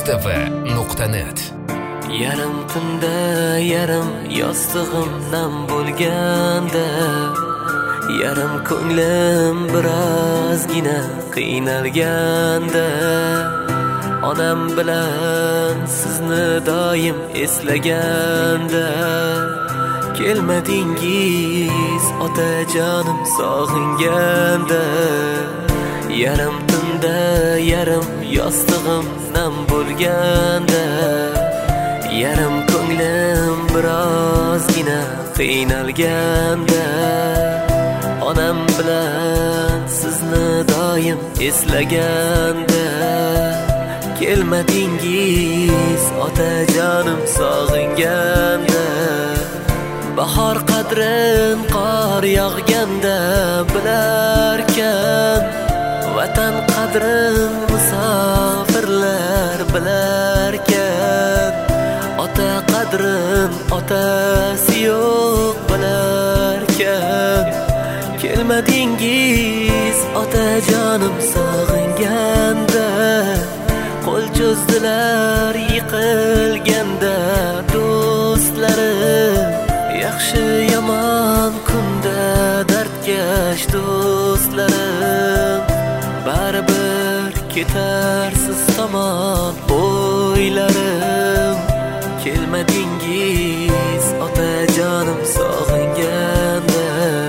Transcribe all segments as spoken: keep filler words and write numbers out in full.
tv nuqta net. Yarim tunda yarim yostig'im nam bo'lganda, yarim ko'nglim birozgina qiynalganda, onam bilan sizni doim eslaganda, kelmadingiz otajonim sog'inganda, yarim tunda yarim yostig'im nam bo'lganda, yarim ko'nglim birozgina qiynalganda, onam bilan sizni doim eslaganda, kelmadingiz otajonim sog'inganda, bahor qadrin qor yog'ganda bilarkan, vatan qadrin musofirlar bilarkan, ota qadrin otasi yo'q bilarkan, kelmadingiz otajonim sog'inganda, qo'l cho'zdilar yiqilganda do'stlarim, yaxshi yomon kunda dardkash do'stlarim, baribir ketarsiz tomon o'ylarim, kelmadingiz otajonim sog'inganda,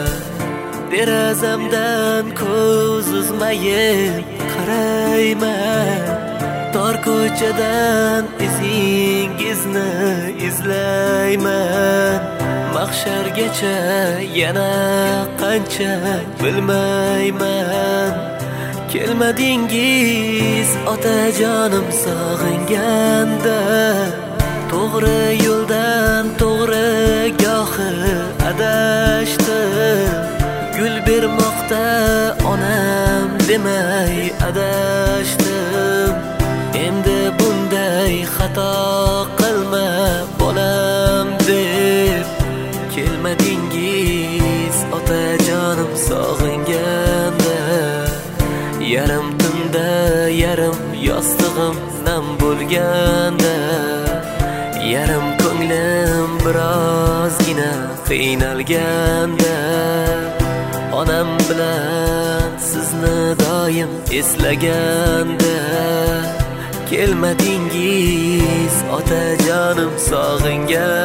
derazamdan ko'z uzmayib qarayman, tor ko'chadan izingizni izlayman, mahshargacha yana qancha bilmayman, kelmadingiz otajonim sog'inganda, to'g'ri yo'ldan to'g'ri gohi adashdim, gul bermoqda onam demay adashdim, endi bunday xato qilma bolam deb, kelmadingiz otajonim sog'inganda, yarim tunda yarim yostig'im nam bo'lganda, yarim ko'nglim birozgina qiynalganda, onam bilan sizni doim eslaganda, kelmadingiz otajonim sog'inganda.